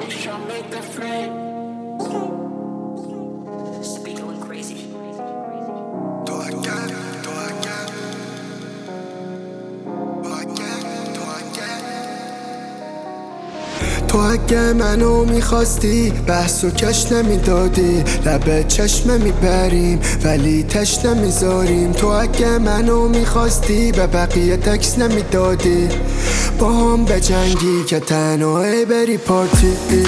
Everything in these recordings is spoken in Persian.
تو اگه منو میخواستی بحث و کش نمیدادی، لب چشم میبریم ولی تش نمیذاریم. تو اگه منو میخواستی به بقیه تکس نمیدادی، با هم به جنگی که تنهایی بری پارتی.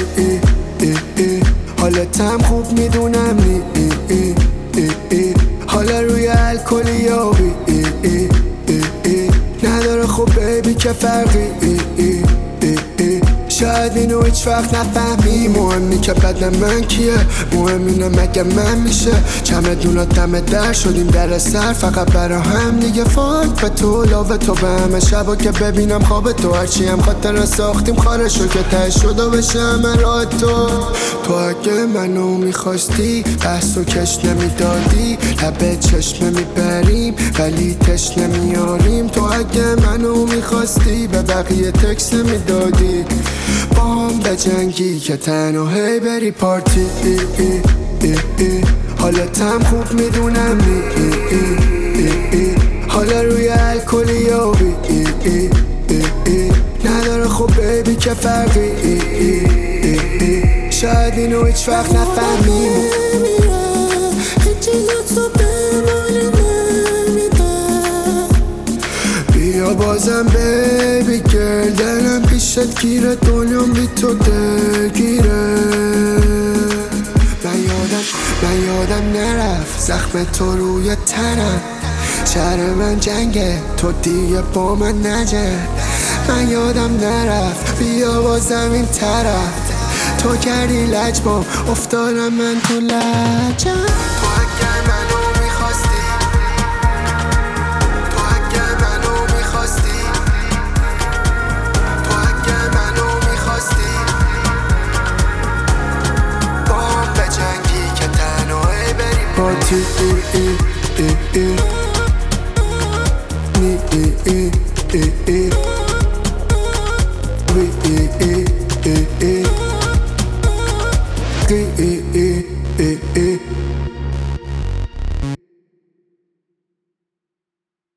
حالتم خوب میدونم حالا روی الکلی یابی نداره خب بیبی که فرقی شاید اینو هیچ وقت نفهمی. مهمی که بدن من کیه، مهم اینه مگه من میشه. چمدونا دم در شدیم در سر فقط برا هم دیگه. فاک به تو لاوه تو به همه شبا که ببینم خواب تو، هرچی هم خاطر ساختیم خارشو که ته شد و بشه همه راه تو. تو اگه منو میخواستی بحث و کش نمیدادی، لب چشم میبریم ولی تش نمیاریم. تو اگه منو میخواستی به بقیه تکس نمیدادی، با هم به جنگی که تنهایی بری پارتی. حالتم خوب میدونم حالا روی الکلی یابی نداره خب بیبی که فرقی شاید اینو هیچ وقت نفهمیم. بیا بازم بیبی گرل، دلم پیشت گیره، دنیام بی تو دلگیره. من یادم نرفت زخم تو روی تنم، شهر من جنگه تو دیگه با من نجنگ. من یادم نرفت بیا بازم این طرف، تو کردی لجبام افتادم من تو لجم. Party, ni,